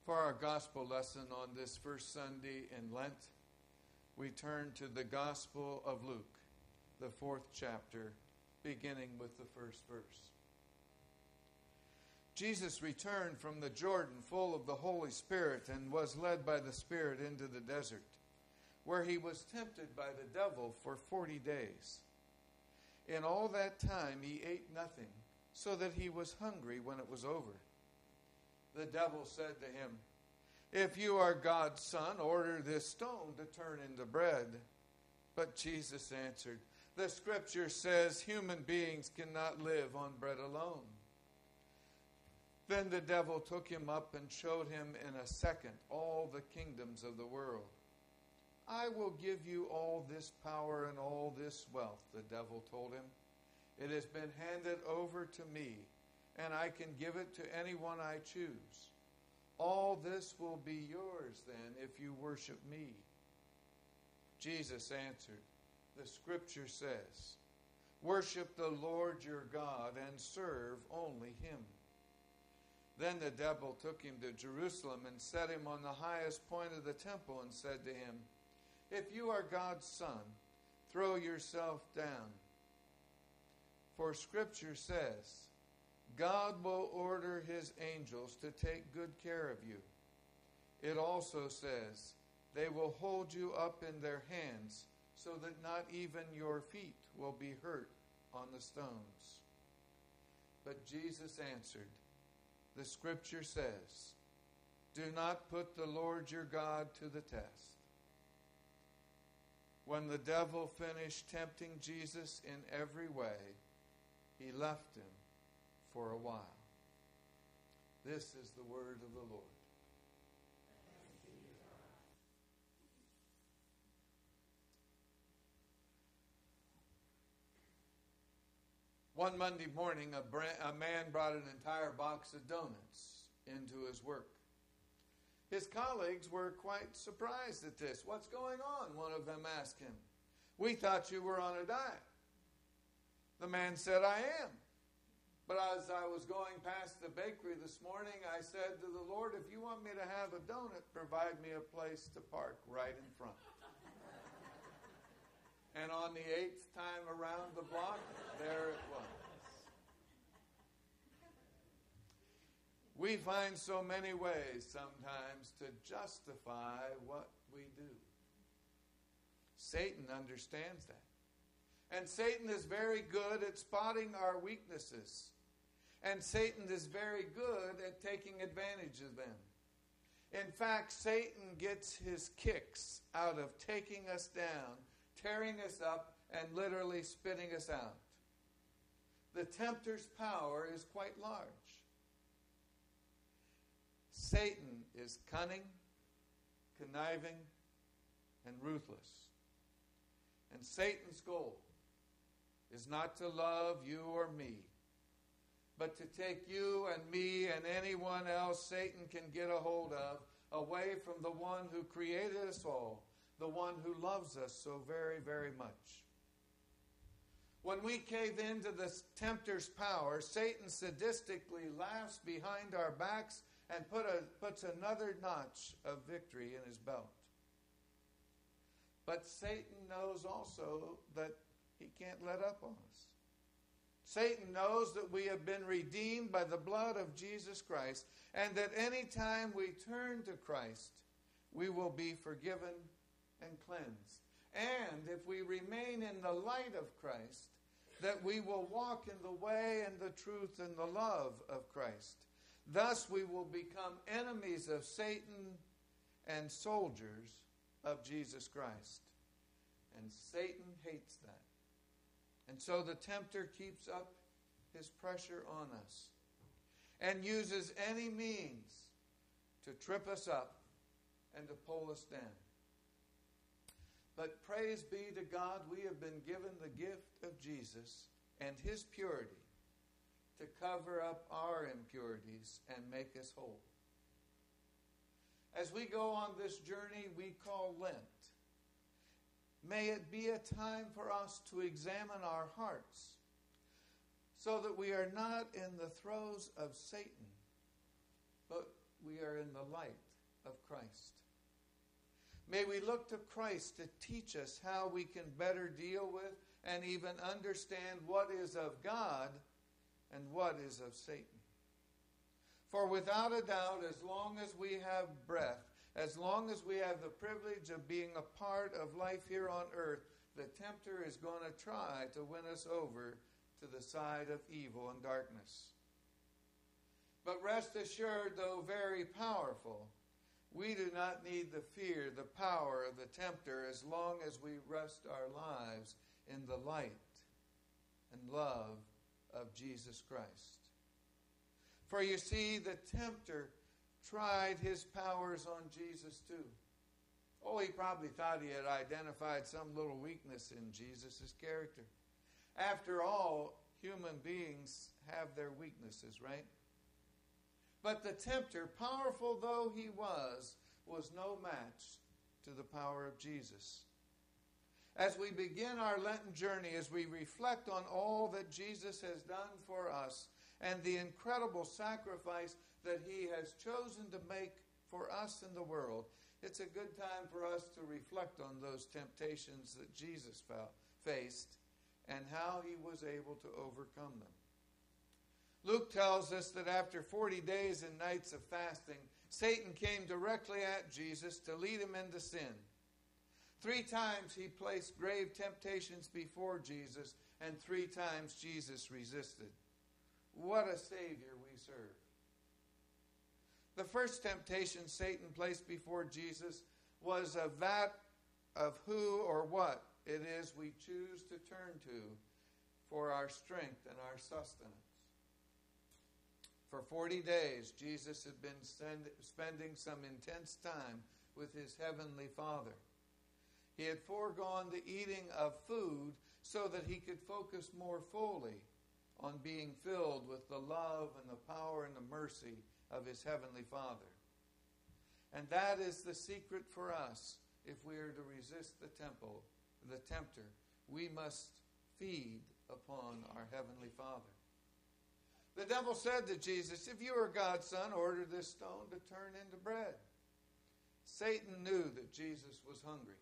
For our gospel lesson on this first Sunday in Lent, we turn to the Gospel of Luke, the 4th chapter, beginning with the first verse. Jesus returned from the Jordan full of the Holy Spirit and was led by the Spirit into the desert, where he was tempted by the devil for 40 days. In all that time he ate nothing, so that he was hungry when it was over. The devil said to him, "If you are God's son, order this stone to turn into bread." But Jesus answered, "The Scripture says human beings cannot live on bread alone." Then the devil took him up and showed him in a second all the kingdoms of the world. "I will give you all this power and all this wealth," the devil told him. "It has been handed over to me, and I can give it to anyone I choose. All this will be yours then if you worship me." Jesus answered, "The Scripture says, 'Worship the Lord your God and serve only him.'" Then the devil took him to Jerusalem and set him on the highest point of the temple and said to him, "If you are God's son, throw yourself down. For Scripture says, 'God will order his angels to take good care of you.' It also says, 'They will hold you up in their hands so that not even your feet will be hurt on the stones.' But Jesus answered, 'The Scripture says, do not put the Lord your God to the test.'" When the devil finished tempting Jesus in every way, he left him for a while. This is the word of the Lord. One Monday morning, a man brought an entire box of donuts into his work. His colleagues were quite surprised at this. "What's going on?" one of them asked him. "We thought you were on a diet." The man said, "I am. But as I was going past the bakery this morning, I said to the Lord, if you want me to have a donut, provide me a place to park right in front." And on the 8th time around the block, there it was. We find so many ways sometimes to justify what we do. Satan understands that. And Satan is very good at spotting our weaknesses. And Satan is very good at taking advantage of them. In fact, Satan gets his kicks out of taking us down, tearing us up, and literally spitting us out. The tempter's power is quite large. Satan is cunning, conniving, and ruthless. And Satan's goal is not to love you or me, but to take you and me and anyone else Satan can get a hold of away from the one who created us all, the one who loves us so very, very much. When we cave into the tempter's power, Satan sadistically laughs behind our backs and puts another notch of victory in his belt. But Satan knows also that he can't let up on us. Satan knows that we have been redeemed by the blood of Jesus Christ, and that any time we turn to Christ, we will be forgiven and cleansed. And if we remain in the light of Christ, that we will walk in the way and the truth and the love of Christ. Thus we will become enemies of Satan and soldiers of Jesus Christ. And Satan hates that. And so the tempter keeps up his pressure on us and uses any means to trip us up and to pull us down. But praise be to God, we have been given the gift of Jesus and his purity to cover up our impurities and make us whole. As we go on this journey we call Lent, may it be a time for us to examine our hearts so that we are not in the throes of Satan, but we are are in the light of Christ. May we look to Christ to teach us how we can better deal with and even understand what is of God and what is of Satan. For without a doubt, as long as we have breath, as long as we have the privilege of being a part of life here on earth, the tempter is going to try to win us over to the side of evil and darkness. But rest assured, though very powerful, we do not need the fear, the power of the tempter as long as we rest our lives in the light and love of Jesus Christ. For you see, the tempter tried his powers on Jesus too. Oh, he probably thought he had identified some little weakness in Jesus' character. After all, human beings have their weaknesses, right? But the tempter, powerful though he was no match to the power of Jesus. As we begin our Lenten journey, as we reflect on all that Jesus has done for us and the incredible sacrifice that he has chosen to make for us in the world, it's a good time for us to reflect on those temptations that Jesus faced and how he was able to overcome them. Luke tells us that after 40 days and nights of fasting, Satan came directly at Jesus to lead him into sin. 3 times he placed grave temptations before Jesus, and 3 times Jesus resisted. What a Savior we serve. The first temptation Satan placed before Jesus was of that of who or what it is we choose to turn to for our strength and our sustenance. For 40 days, Jesus had been spending some intense time with his heavenly Father. He had foregone the eating of food so that he could focus more fully on being filled with the love and the power and the mercy of his heavenly Father. And that is the secret for us if we are to resist the tempter. We must feed upon our heavenly Father. The devil said to Jesus, "If you are God's son, order this stone to turn into bread." Satan knew that Jesus was hungry.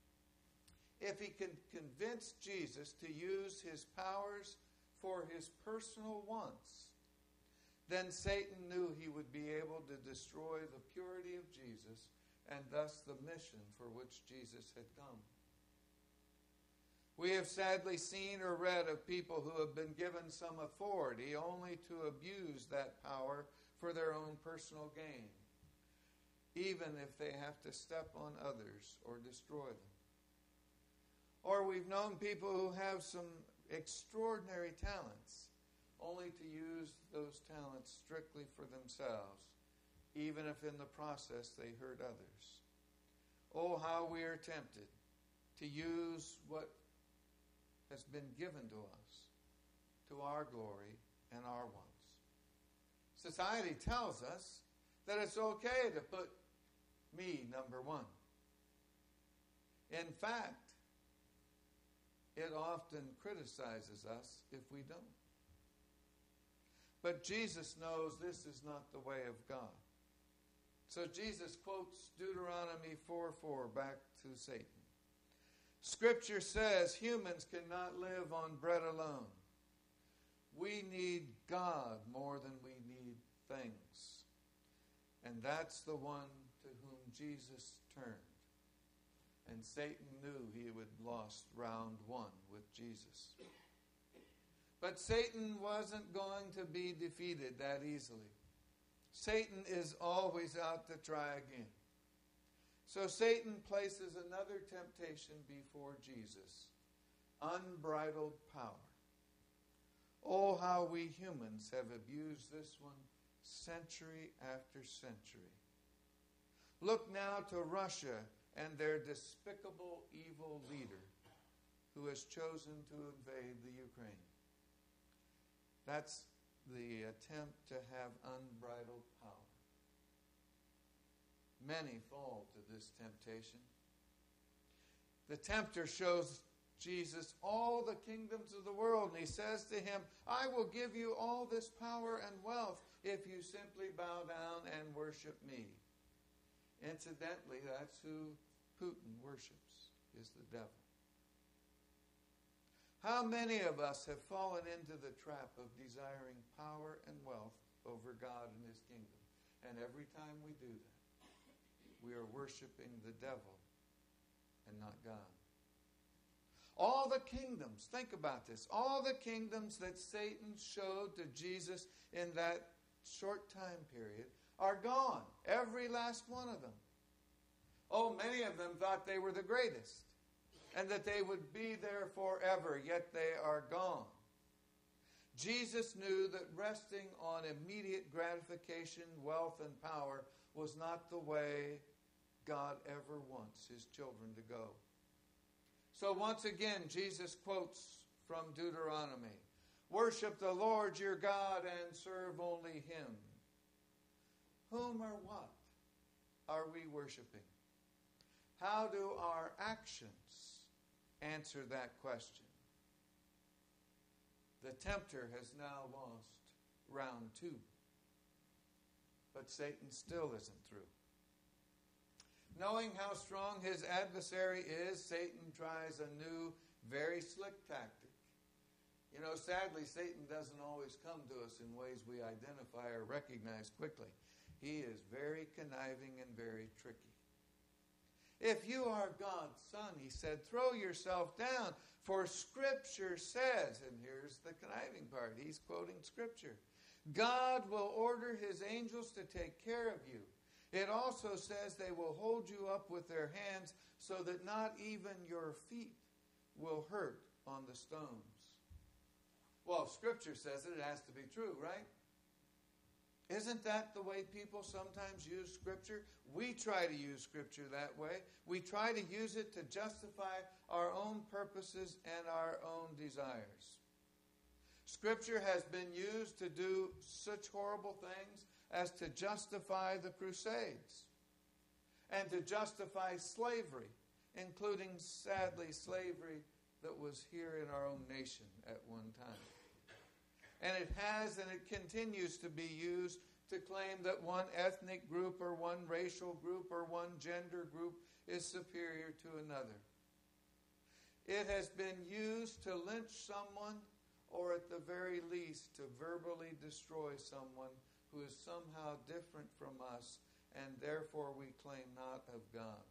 If he could convince Jesus to use his powers for his personal wants, then Satan knew he would be able to destroy the purity of Jesus and thus the mission for which Jesus had come. We have sadly seen or read of people who have been given some authority only to abuse that power for their own personal gain, even if they have to step on others or destroy them. Or we've known people who have some extraordinary talents, only to use those talents strictly for themselves, even if in the process they hurt others. Oh, how we are tempted to use what has been given to us to our glory and our wants. Society tells us that it's okay to put me number one. In fact, it often criticizes us if we don't. But Jesus knows this is not the way of God. So Jesus quotes Deuteronomy 4:4 back to Satan. Scripture says humans cannot live on bread alone. We need God more than we need things. And that's the one to whom Jesus turned. And Satan knew he had lost round 1 with Jesus. But Satan wasn't going to be defeated that easily. Satan is always out to try again. So Satan places another temptation before Jesus, unbridled power. Oh, how we humans have abused this one century after century. Look now to Russia and their despicable evil leader who has chosen to invade the Ukraine. That's the attempt to have unbridled power. Many fall to this temptation. The tempter shows Jesus all the kingdoms of the world, and he says to him, "I will give you all this power and wealth. if you simply bow down and worship me. Incidentally, that's who Putin worships, is the devil. How many of us have fallen into the trap of desiring power and wealth over God and his kingdom? And every time we do that, we are worshiping the devil and not God. All the kingdoms, think about this, all the kingdoms that Satan showed to Jesus in that short time period are gone. Every last one of them. Oh, many of them thought they were the greatest and that they would be there forever, yet they are gone. Jesus knew that resting on immediate gratification, wealth, and power was not the way God ever wants his children to go. So once again, Jesus quotes from Deuteronomy, "Worship the Lord your God and serve only him." Whom or what are we worshiping? How do our actions answer that question? The tempter has now lost round 2. But Satan still isn't through. Knowing how strong his adversary is, Satan tries a new, very slick tactic. You know, sadly, Satan doesn't always come to us in ways we identify or recognize quickly. He is very conniving and very tricky. If you are God's son, he said, throw yourself down, for Scripture says, and here's the conniving part, he's quoting Scripture, God will order his angels to take care of you. It also says they will hold you up with their hands so that not even your feet will hurt on the stones. Well, if Scripture says it, it has to be true, right? Isn't that the way people sometimes use Scripture? We try to use Scripture that way. We try to use it to justify our own purposes and our own desires. Scripture has been used to do such horrible things as to justify the Crusades and to justify slavery, including, sadly, slavery that was here in our own nation at one time. And it has and it continues to be used to claim that one ethnic group or one racial group or one gender group is superior to another. It has been used to lynch someone or at the very least to verbally destroy someone who is somehow different from us and therefore we claim not of God.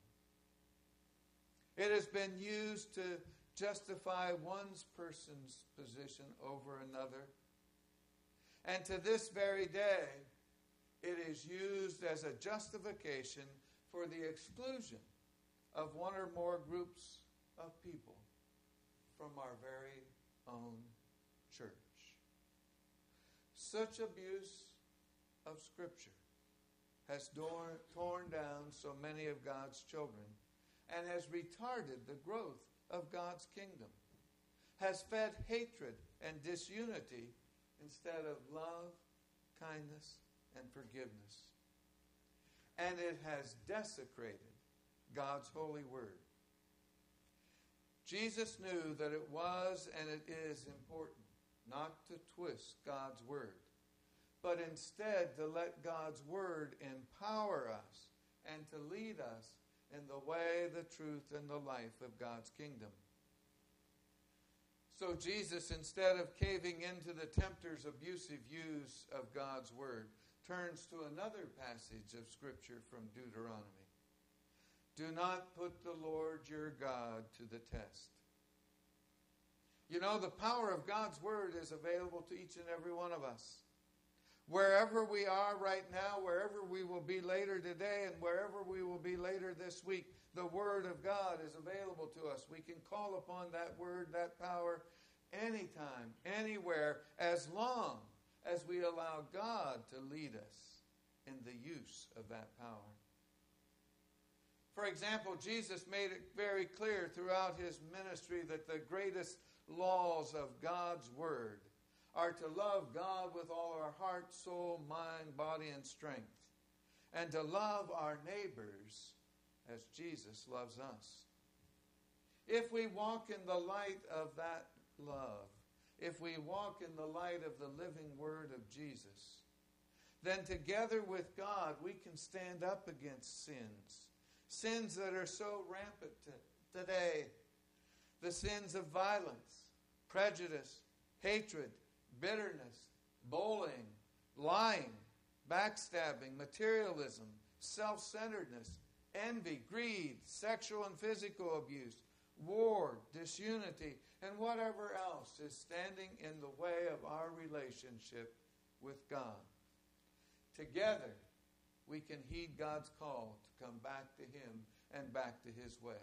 It has been used to justify one person's position over another. And to this very day, it is used as a justification for the exclusion of one or more groups of people from our very own church. Such abuse of Scripture has torn down so many of God's children and has retarded the growth of God's kingdom, has fed hatred and disunity instead of love, kindness, and forgiveness. And it has desecrated God's holy word. Jesus knew that it was and it is important not to twist God's word, but instead to let God's word empower us and to lead us in the way, the truth, and the life of God's kingdom. So Jesus, instead of caving into the tempter's abusive use of God's word, turns to another passage of Scripture from Deuteronomy. Do not put the Lord your God to the test. You know, the power of God's word is available to each and every one of us. Wherever we are right now, wherever we will be later today, and wherever we will be later this week, the Word of God is available to us. We can call upon that Word, that power, anytime, anywhere, as long as we allow God to lead us in the use of that power. For example, Jesus made it very clear throughout his ministry that the greatest laws of God's Word are to love God with all our heart, soul, mind, body, and strength, and to love our neighbors as Jesus loves us. If we walk in the light of that love, if we walk in the light of the living word of Jesus, then together with God we can stand up against sins. Sins that are so rampant today. The sins of violence, prejudice, hatred, bitterness, bullying, lying, backstabbing, materialism, self-centeredness, envy, greed, sexual and physical abuse, war, disunity, and whatever else is standing in the way of our relationship with God. Together, we can heed God's call to come back to Him and back to His way.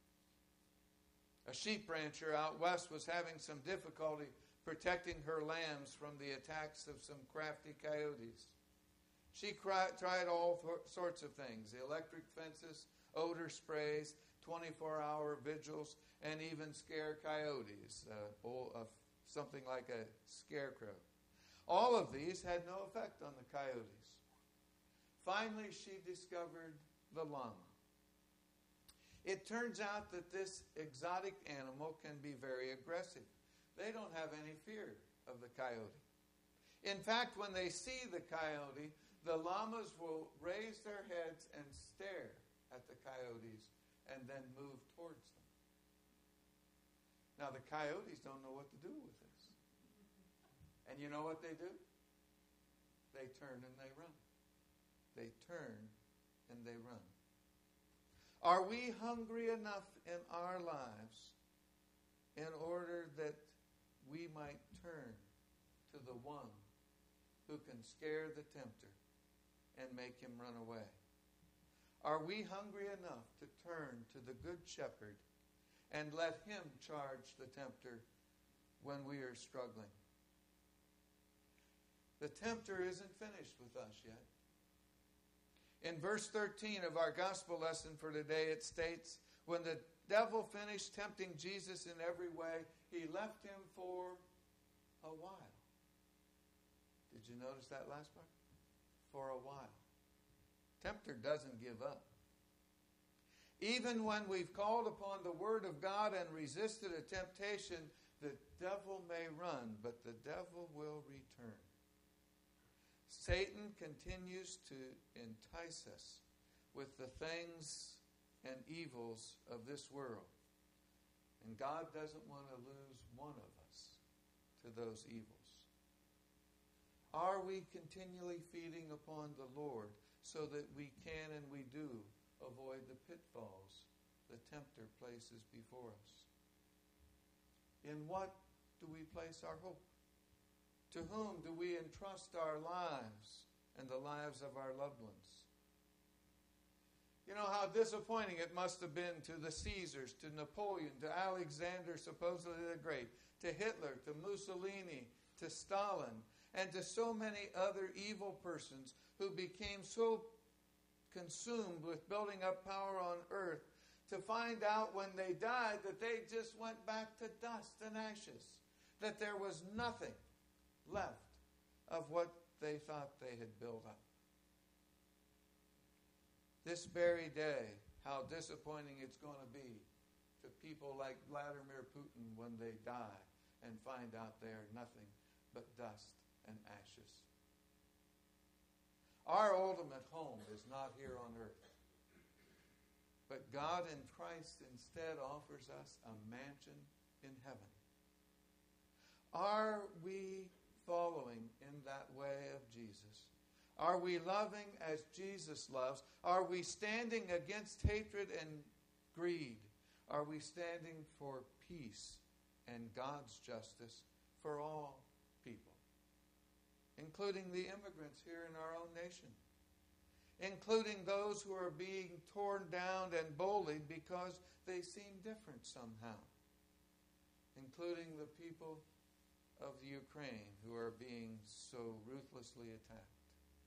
A sheep rancher out west was having some difficulty protecting her lambs from the attacks of some crafty coyotes. She tried all sorts of things, electric fences, odor sprays, 24-hour vigils, and even scare coyotes, something like a scarecrow. All of these had no effect on the coyotes. Finally, she discovered the llama. It turns out that this exotic animal can be very aggressive. They don't have any fear of the coyote. In fact, when they see the coyote, the llamas will raise their heads and stare at the coyotes and then move towards them. Now, the coyotes don't know what to do with this. And you know what they do? They turn and they run. They turn and they run. Are we hungry enough in our lives in order that we might turn to the one who can scare the tempter and make him run away? Are we hungry enough to turn to the Good Shepherd and let him charge the tempter when we are struggling? The tempter isn't finished with us yet. In verse 13 of our gospel lesson for today, it states, when the devil finished tempting Jesus in every way, he left him for a while. Did you notice that last part? For a while. Tempter doesn't give up. Even when we've called upon the Word of God and resisted a temptation, the devil may run, but the devil will return. Satan continues to entice us with the things and evils of this world. And God doesn't want to lose one of us to those evils. Are we continually feeding upon the Lord so that we can and we do avoid the pitfalls the tempter places before us? In what do we place our hope? To whom do we entrust our lives and the lives of our loved ones? You know how disappointing it must have been to the Caesars, to Napoleon, to Alexander, supposedly the Great, to Hitler, to Mussolini, to Stalin, and to so many other evil persons who became so consumed with building up power on earth to find out when they died that they just went back to dust and ashes, that there was nothing left of what they thought they had built up. This very day, how disappointing it's going to be to people like Vladimir Putin when they die and find out they are nothing but dust and ashes. Our ultimate home is not here on earth, but God in Christ instead offers us a mansion in heaven. Are we following in that way of Jesus? Are we loving as Jesus loves? Are we standing against hatred and greed? Are we standing for peace and God's justice for all people, including the immigrants here in our own nation, including those who are being torn down and bullied because they seem different somehow, including the people of the Ukraine who are being so ruthlessly attacked?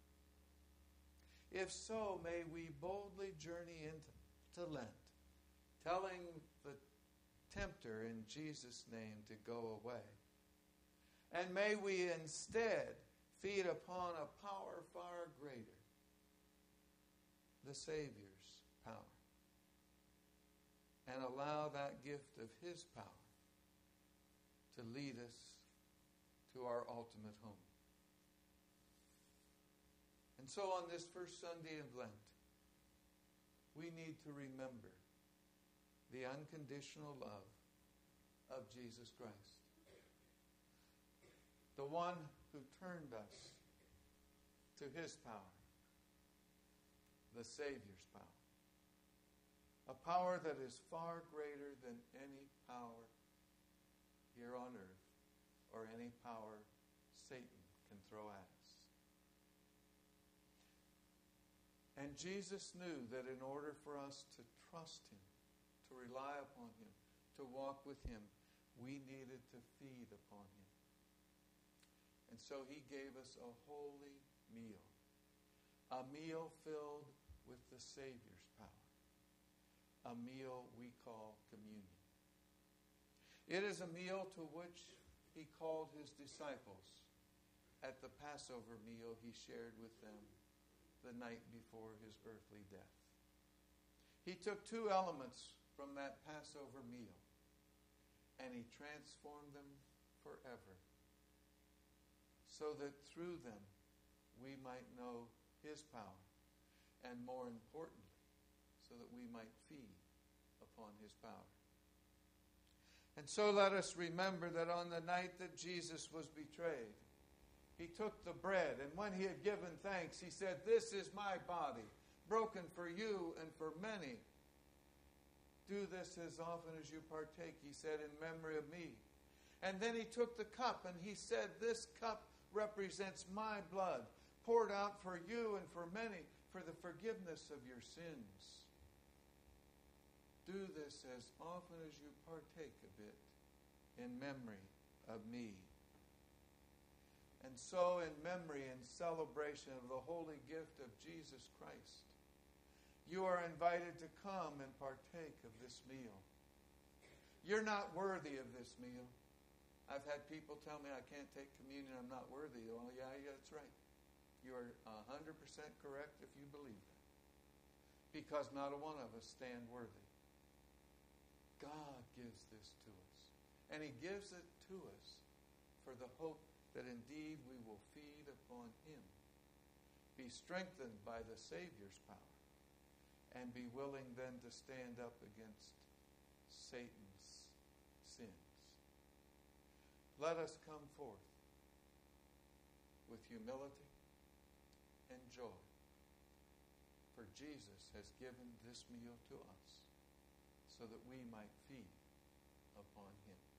If so, may we boldly journey into Lent, telling the tempter in Jesus' name to go away. And may we instead feed upon a power far greater, the Savior's power, and allow that gift of His power to lead us to our ultimate home. And so on this first Sunday of Lent, we need to remember the unconditional love of Jesus Christ. The one who turned us to his power, the Savior's power. A power that is far greater than any power here on earth or any power Satan can throw at us. And Jesus knew that in order for us to trust him, to rely upon him, to walk with him, we needed to feed upon him. And so he gave us a holy meal, a meal filled with the Savior's power, a meal we call communion. It is a meal to which he called his disciples at the Passover meal he shared with them the night before his earthly death. He took two elements from that Passover meal and he transformed them forever so that through them we might know his power and, more importantly, so that we might feed upon his power. And so let us remember that on the night that Jesus was betrayed, he took the bread, and when he had given thanks, he said, "This is my body, broken for you and for many. Do this as often as you partake," he said, "in memory of me." And then he took the cup, and he said, "This cup represents my blood, poured out for you and for many, for the forgiveness of your sins. Do this as often as you partake of it in memory of me." And so, in memory and celebration of the holy gift of Jesus Christ, you are invited to come and partake of this meal. You're not worthy of this meal. I've had people tell me I can't take communion, I'm not worthy. Well, yeah, that's right. You are 100% correct if you believe that. Because not a one of us stand worthy. God gives this to us. And he gives it to us for the hope that indeed we will feed upon him, be strengthened by the Savior's power, and be willing then to stand up against Satan's sins. Let us come forth with humility and joy, for Jesus has given this meal to us so that we might feed upon him.